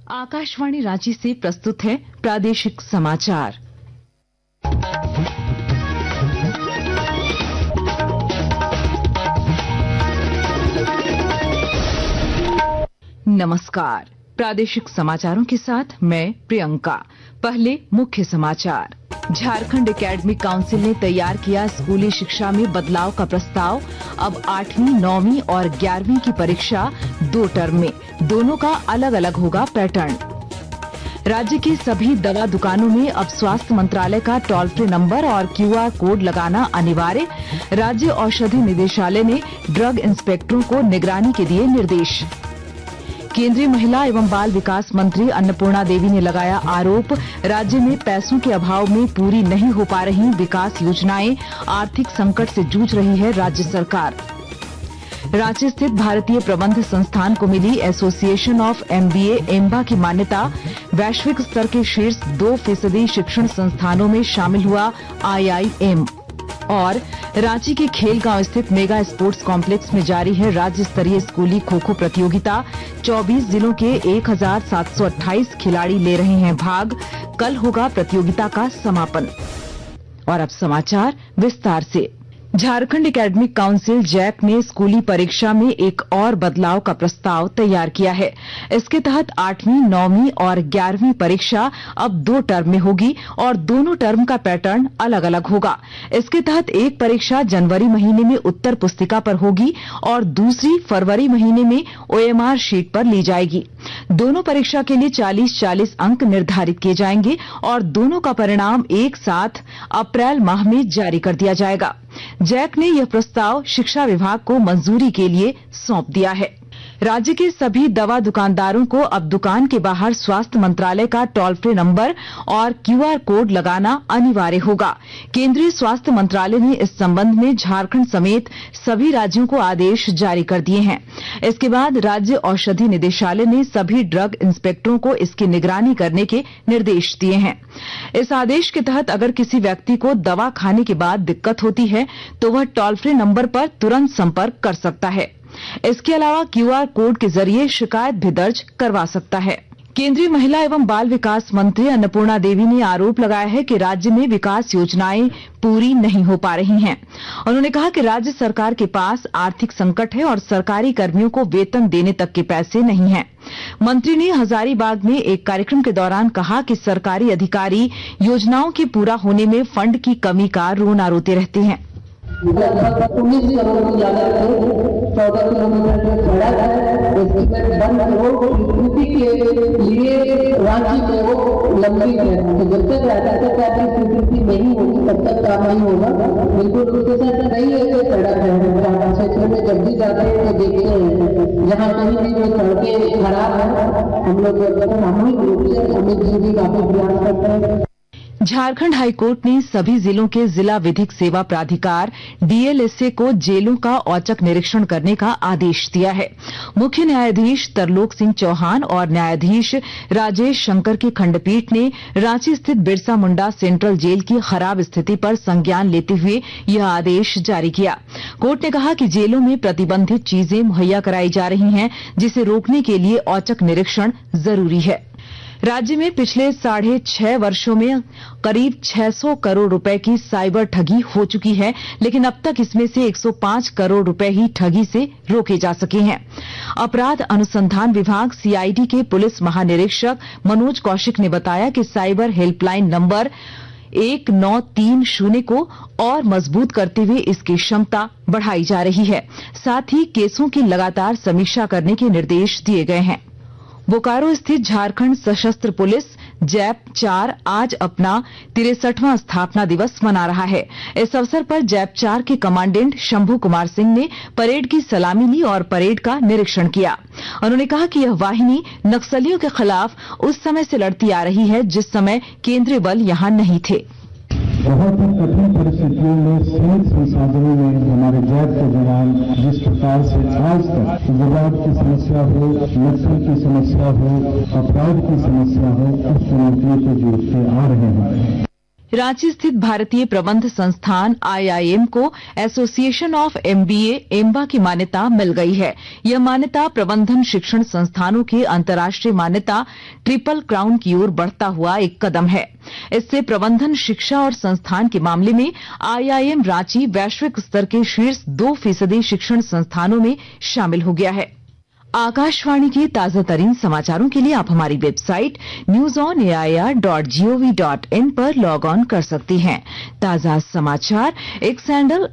आकाशवाणी रांची से प्रस्तुत है प्रादेशिक समाचार। नमस्कार, प्रादेशिक समाचारों के साथ मैं प्रियंका। पहले मुख्य समाचार। झारखंड एकेडमिक काउंसिल ने तैयार किया स्कूली शिक्षा में बदलाव का प्रस्ताव। अब 8वीं, 9वीं और 11वीं की परीक्षा 2 टर्म में, दोनों का अलग अलग होगा पैटर्न। राज्य की सभी दवा दुकानों में अब स्वास्थ्य मंत्रालय का टोल फ्री नंबर और QR कोड लगाना अनिवार्य। राज्य औषधि निदेशालय ने ड्रग इंस्पेक्टरों को निगरानी के दिए निर्देश। केंद्रीय महिला एवं बाल विकास मंत्री अन्नपूर्णा देवी ने लगाया आरोप, राज्य में पैसों के अभाव में पूरी नहीं हो पा रही विकास योजनाएं, आर्थिक संकट से जूझ रही है राज्य सरकार। रांची स्थित भारतीय प्रबंध संस्थान को मिली एसोसिएशन ऑफ MBA एम्बा की मान्यता। वैश्विक स्तर के शीर्ष 2% शिक्षण संस्थानों में शामिल हुआ IIM। और रांची के खेलगांव स्थित मेगा स्पोर्ट्स कॉम्प्लेक्स में जारी है राज्य स्तरीय स्कूली खो खो प्रतियोगिता। 24 जिलों के 1728 खिलाड़ी ले रहे हैं भाग। कल होगा प्रतियोगिता का समापन। और अब समाचार विस्तार से। झारखंड एकेडमिक काउंसिल जैक ने स्कूली परीक्षा में एक और बदलाव का प्रस्ताव तैयार किया है। इसके तहत 8वीं, 9वीं और 11वीं परीक्षा अब 2 टर्म में होगी और दोनों टर्म का पैटर्न अलग अलग होगा। इसके तहत एक परीक्षा जनवरी महीने में उत्तर पुस्तिका पर होगी और दूसरी फरवरी महीने में OMR शीट पर ली जाएगी। दोनों परीक्षा के लिए 40-40 अंक निर्धारित किए जाएंगे और दोनों का परिणाम एक साथ अप्रैल माह में जारी कर दिया जाएगा। जैक ने यह प्रस्ताव शिक्षा विभाग को मंजूरी के लिए सौंप दिया है। राज्य के सभी दवा दुकानदारों को अब दुकान के बाहर स्वास्थ्य मंत्रालय का टोल फ्री नंबर और QR कोड लगाना अनिवार्य होगा। केंद्रीय स्वास्थ्य मंत्रालय ने इस संबंध में झारखंड समेत सभी राज्यों को आदेश जारी कर दिए हैं। इसके बाद राज्य औषधि निदेशालय ने सभी ड्रग इंस्पेक्टरों को इसकी निगरानी करने के निर्देश दिए हैं। इस आदेश के तहत अगर किसी व्यक्ति को दवा खाने के बाद दिक्कत होती है तो वह टोल फ्री नंबर पर तुरंत संपर्क कर सकता है। इसके अलावा QR कोड के जरिए शिकायत भी दर्ज करवा सकता है। केंद्रीय महिला एवं बाल विकास मंत्री अन्नपूर्णा देवी ने आरोप लगाया है कि राज्य में विकास योजनाएं पूरी नहीं हो पा रही हैं। उन्होंने कहा कि राज्य सरकार के पास आर्थिक संकट है और सरकारी कर्मियों को वेतन देने तक के पैसे नहीं हैं। मंत्री ने हजारीबाग में एक कार्यक्रम के दौरान कहा कि सरकारी अधिकारी योजनाओं के पूरा होने में फंड की कमी का रोना रोते रहते हैं। 19 करोड़ की लागत से 14 किलोमीटर जो सड़क है एस्टीमेट 1 करोड़ के लिए रांची में वो लंबी है। तो जब तक राज्य सरकार की स्वीकृति नहीं होगी तब तक काम नहीं होगा। बिल्कुल उसके साथ नहीं है कि सड़क है क्षेत्र में जब भी जाते हैं तो देखते हैं जहाँ कहीं भी जो सड़कें खराब है हम लोग सामूहिक रूप से अमित जी भी काफी प्रयास करते हैं। झारखंड हाईकोर्ट ने सभी जिलों के जिला विधिक सेवा प्राधिकार DLSA को जेलों का औचक निरीक्षण करने का आदेश दिया है। मुख्य न्यायाधीश तरलोक सिंह चौहान और न्यायाधीश राजेश शंकर की खंडपीठ ने रांची स्थित बिरसा मुंडा सेंट्रल जेल की खराब स्थिति पर संज्ञान लेते हुए यह आदेश जारी किया। कोर्ट ने कहा कि जेलों में प्रतिबंधित चीजें मुहैया कराई जा रही हैं, जिसे रोकने के लिए औचक निरीक्षण जरूरी है। राज्य में पिछले 6.5 वर्षों में करीब 600 करोड़ रुपए की साइबर ठगी हो चुकी है, लेकिन अब तक इसमें से 105 करोड़ रुपए ही ठगी से रोके जा सके हैं। अपराध अनुसंधान विभाग CID के पुलिस महानिरीक्षक मनोज कौशिक ने बताया कि साइबर हेल्पलाइन नंबर 1930 को और मजबूत करते हुए इसकी क्षमता बढ़ाई जा रही है। साथ ही केसों की लगातार समीक्षा करने के निर्देश दिए गए हैं। बोकारो स्थित झारखंड सशस्त्र पुलिस जैप-4 आज अपना 63वां स्थापना दिवस मना रहा है। इस अवसर पर जैप-4 के कमांडेंट शंभू कुमार सिंह ने परेड की सलामी ली और परेड का निरीक्षण किया। उन्होंने कहा कि यह वाहिनी नक्सलियों के खिलाफ उस समय से लड़ती आ रही है जिस समय केंद्रीय बल यहां नहीं थे। बहुत ही कठिन परिस्थितियों में सीमित संसाधनों में हमारे जैप के जवान जिस प्रकार से आज तक उग्रवाद की समस्या हो, नक्सल की समस्या हो, अपराध की समस्या हो, उस चुनौतियों को जूझते आ रहे हैं। रांची स्थित भारतीय प्रबंध संस्थान IIM को एसोसिएशन ऑफ MBA एम्बा की मान्यता मिल गई है। यह मान्यता प्रबंधन शिक्षण संस्थानों की अंतर्राष्ट्रीय मान्यता ट्रिपल क्राउन की ओर बढ़ता हुआ एक कदम है। इससे प्रबंधन शिक्षा और संस्थान के मामले में IIM रांची वैश्विक स्तर के शीर्ष 2% शिक्षण संस्थानों में शामिल हो गया है। आकाशवाणी के ताजा तरीन समाचारों के लिए आप हमारी वेबसाइट newsonair.gov.in पर लॉग ऑन कर सकती हैं। ताजा समाचार X handle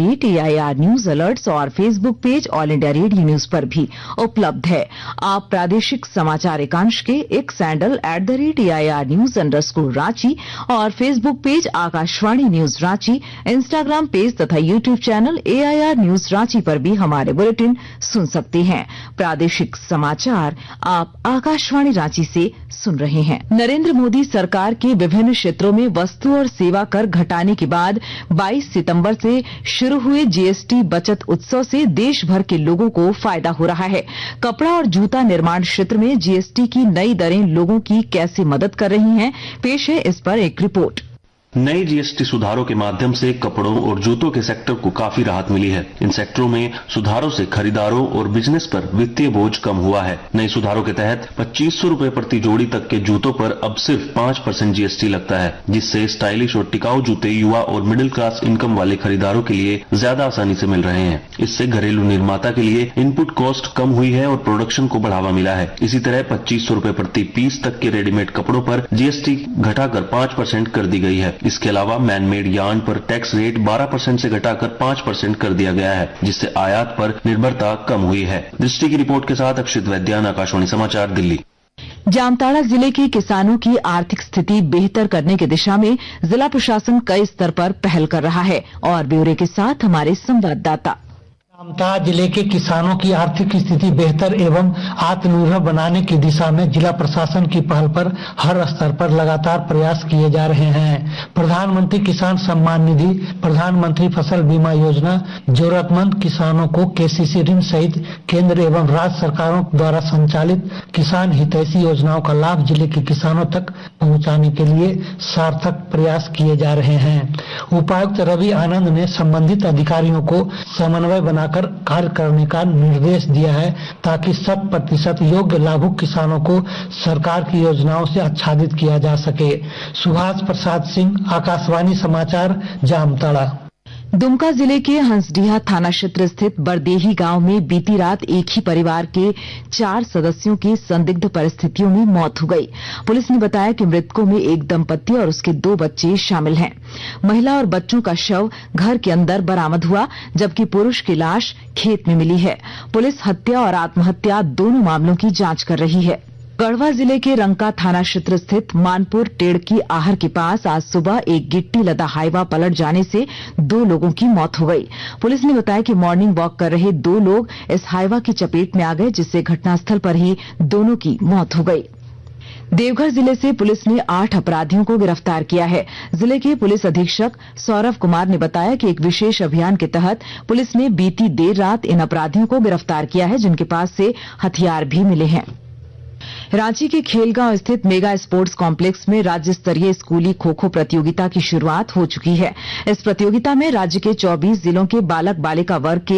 @AIR news alerts और Facebook page all India radio news पर भी उपलब्ध है। आप प्रादेशिक समाचार एकांश के X handle @AIR news _Ranchi और Facebook page Akashvani news Ranchi, Instagram page तथा YouTube channel AIR news Ranchi पर भी हमारे बुलेटिन सुन सकते हैं। प्रादेशिक समाचार आप आकाशवाणी रांची से सुन रहे हैं। नरेंद्र मोदी सरकार के विभिन्न क्षेत्रों में वस्तु और सेवा कर घटाने के बाद 22 सितंबर से शुरू हुए GST बचत उत्सव से देश भर के लोगों को फायदा हो रहा है। कपड़ा और जूता निर्माण क्षेत्र में GST की नई दरें लोगों की कैसे मदद कर रही हैं, पेश है इस पर एक रिपोर्ट। नए GST सुधारों के माध्यम से कपड़ों और जूतों के सेक्टर को काफी राहत मिली है। इन सेक्टरों में सुधारों से खरीदारों और बिजनेस पर वित्तीय बोझ कम हुआ है। नए सुधारों के तहत 2500 रुपए प्रति जोड़ी तक के जूतों पर अब सिर्फ 5% GST लगता है, जिससे स्टाइलिश और टिकाऊ जूते युवा और मिडिल क्लास इनकम वाले खरीदारों के लिए ज्यादा आसानी से मिल रहे हैं। इससे घरेलू निर्माता के लिए इनपुट कॉस्ट कम हुई है और प्रोडक्शन को बढ़ावा मिला है। इसी तरह 2500 रुपए प्रति पीस तक के रेडीमेड कपड़ों पर GST घटाकर 5% कर दी गई है। इसके अलावा मैनमेड यार्न पर टैक्स रेट 12% से घटाकर 5% कर दिया गया है, जिससे आयात पर निर्भरता कम हुई है। दृष्टि की रिपोर्ट के साथ अक्षित वैद्यान, आकाशवाणी समाचार, दिल्ली। जामताड़ा जिले के किसानों की आर्थिक स्थिति बेहतर करने की दिशा में जिला प्रशासन कई स्तर पर पहल कर रहा है और ब्यौरे के साथ हमारे संवाददाता। जामताड़ा जिले के किसानों की आर्थिक स्थिति बेहतर एवं आत्मनिर्भर बनाने की दिशा में जिला प्रशासन की पहल पर हर स्तर पर लगातार प्रयास किए जा रहे हैं। प्रधानमंत्री किसान सम्मान निधि, प्रधानमंत्री फसल बीमा योजना, जरूरतमंद किसानों को KCC ऋण सहित केंद्र एवं राज्य सरकारों द्वारा संचालित किसान हितैषी योजनाओं का लाभ जिले के किसानों तक पहुंचाने के लिए सार्थक प्रयास किए जा रहे हैं। उपायुक्त रवि आनंद ने संबंधित अधिकारियों को समन्वय बनाकर कार्य करने का निर्देश दिया है, ताकि 100% योग्य लाभुक किसानों को सरकार की योजनाओं से आच्छादित किया जा सके। सुभाष प्रसाद सिंह, आकाशवाणी समाचार, जामताड़ा। दुमका जिले के हंसडीहा थाना क्षेत्र स्थित बरदेही गांव में बीती रात एक ही परिवार के 4 सदस्यों की संदिग्ध परिस्थितियों में मौत हो गई। पुलिस ने बताया कि मृतकों में एक दंपति और उसके 2 बच्चे शामिल हैं। महिला और बच्चों का शव घर के अंदर बरामद हुआ, जबकि पुरुष की लाश खेत में मिली है। पुलिस हत्या और आत्महत्या दोनों मामलों की जांच कर रही है। गढ़वा जिले के रंका थाना क्षेत्र स्थित मानपुर टेड़की आहर के पास आज सुबह एक गिट्टी लदा हाईवा पलट जाने से 2 लोगों की मौत हो गई। पुलिस ने बताया कि मॉर्निंग वॉक कर रहे 2 लोग इस हाईवा की चपेट में आ गए, जिससे घटनास्थल पर ही दोनों की मौत हो गई। देवघर जिले से पुलिस ने 8 अपराधियों को गिरफ्तार किया है। जिले के पुलिस अधीक्षक सौरभ कुमार ने बताया कि एक विशेष अभियान के तहत पुलिस ने बीती देर रात इन अपराधियों को गिरफ्तार किया है, जिनके पास से हथियार भी मिले हैं। रांची के खेलगांव स्थित मेगा स्पोर्ट्स कॉम्प्लेक्स में राज्य स्तरीय स्कूली खो खो प्रतियोगिता की शुरुआत हो चुकी है। इस प्रतियोगिता में राज्य के 24 जिलों के बालक बालिका वर्ग के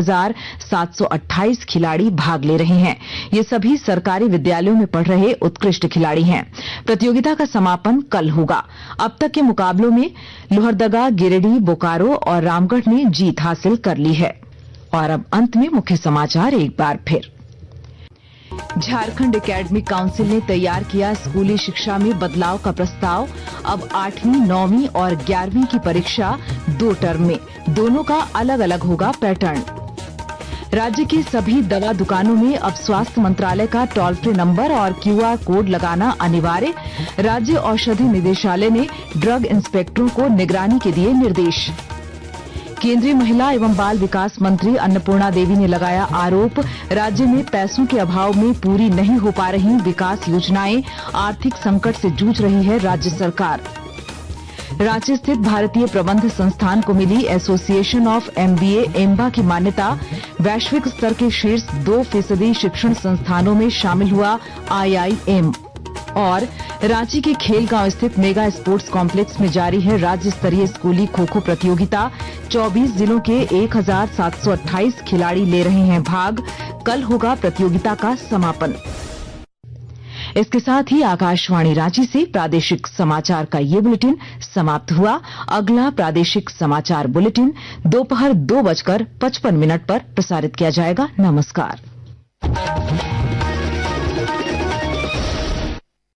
1728 खिलाड़ी भाग ले रहे हैं। ये सभी सरकारी विद्यालयों में पढ़ रहे उत्कृष्ट खिलाड़ी हैं। प्रतियोगिता का समापन कल होगा। अब तक के मुकाबलों में लोहरदगा, गिरिडीह, बोकारो और रामगढ़ ने जीत हासिल कर ली है। और अब अंत में मुख्य समाचार एक बार फिर। झारखंड एकेडमिक काउंसिल ने तैयार किया स्कूली शिक्षा में बदलाव का प्रस्ताव। अब 8वीं, 9वीं और 11वीं की परीक्षा 2 टर्म में, दोनों का अलग अलग होगा पैटर्न। राज्य की सभी दवा दुकानों में अब स्वास्थ्य मंत्रालय का टोल फ्री नंबर और QR कोड लगाना अनिवार्य। राज्य औषधि निदेशालय ने ड्रग इंस्पेक्टरों को निगरानी के दिए निर्देश। केंद्रीय महिला एवं बाल विकास मंत्री अन्नपूर्णा देवी ने लगाया आरोप, राज्य में पैसों के अभाव में पूरी नहीं हो पा रही विकास योजनाएं, आर्थिक संकट से जूझ रही है राज्य सरकार। रांची स्थित भारतीय प्रबंध संस्थान को मिली एसोसिएशन ऑफ MBA एम्बा की मान्यता, वैश्विक स्तर के शीर्ष 2% शिक्षण संस्थानों में शामिल हुआ IIM। और रांची के खेलगांव स्थित मेगा स्पोर्ट्स कॉम्प्लेक्स में जारी है राज्य स्तरीय स्कूली खो खो प्रतियोगिता। 24 जिलों के 1728 खिलाड़ी ले रहे हैं भाग। कल होगा प्रतियोगिता का समापन। इसके साथ ही आकाशवाणी रांची से प्रादेशिक समाचार का ये बुलेटिन समाप्त हुआ। अगला प्रादेशिक समाचार बुलेटिन दोपहर 2:55 पर प्रसारित किया जाएगा। नमस्कार।